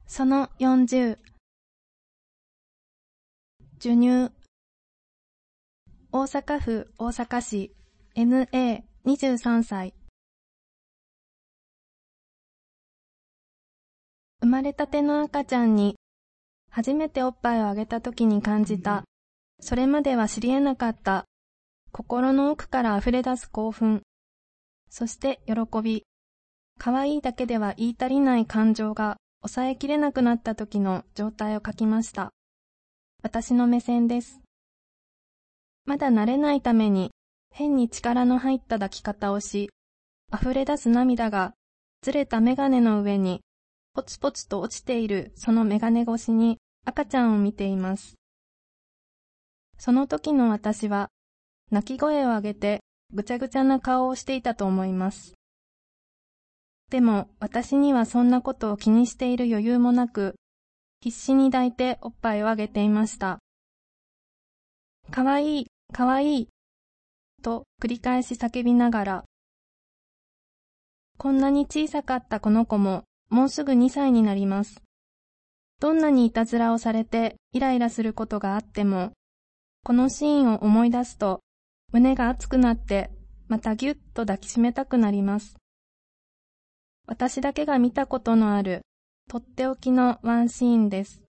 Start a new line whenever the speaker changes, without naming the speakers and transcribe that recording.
その40。授乳。大阪府大阪市 NA23 歳。生まれたての赤ちゃんに初めておっぱいをあげた時に感じた、それまでは知り得なかった心の奥から溢れ出す興奮、そして喜び、可愛いだけでは言い足りない感情が抑えきれなくなった時の状態を書きました。私の目線です。まだ慣れないために変に力の入った抱き方をし、溢れ出す涙がずれたメガネの上にポツポツと落ちているそのメガネ越しに赤ちゃんを見ています。その時の私は泣き声を上げてぐちゃぐちゃな顔をしていたと思います。でも私にはそんなことを気にしている余裕もなく、必死に抱いておっぱいをあげていました。かわいい、かわいいと繰り返し叫びながら、こんなに小さかったこの子ももうすぐ2歳になります。どんなにいたずらをされてイライラすることがあっても、このシーンを思い出すと胸が熱くなってまたぎゅっと抱きしめたくなります。私だけが見たことのあるとっておきのワンシーンです。